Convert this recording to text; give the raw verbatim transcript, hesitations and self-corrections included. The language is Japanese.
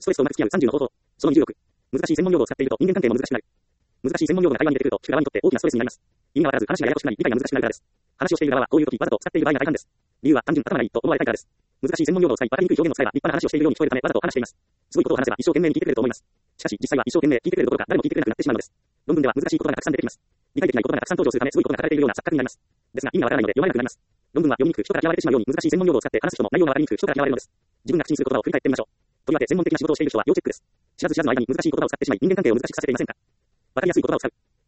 ストレスとうまく付き合うさんじゅうの方法。そのにじゅうろく。難しい専門用語を使っていると人間関係も難しくなる。難しい専門用語が会話に出てくると聞く側にとって大きなストレスになります。意味がわからず話がややこしくなり理解が難しくなるからです。話をしている側はこういう時わざと使っている場合が大半です。理由は単純頭がいいと思われたいからです。難しい専門用語を使い分かりにくい表現を使えば立派な話をしているように聞こえるためわざと話しています。すごいことを話せば一生懸命に聞いてくれると思います。しかし実際は一生懸命聞いてくれるどころか誰も聞いてくれなくなってしまうのです。論文では難しい言葉がたくさん出てきます。理解できない言葉がたくさん登場するためすごいことが書かれているような錯覚になります。ですが意味がわからないので読まれなくなります。論文は読みにくく人から嫌われてしまうように難しい専門用語を使って話す人も内容がわかりにくく人から嫌われるのです。自分が口にする言葉を振り返ってみましょう。とりわけ専門的な仕事をしている人は要チェックです。知らず知らずの間に難しい言葉を使ってしまい人間関係を難しくさせていませんか。わかりやすい言葉を使う。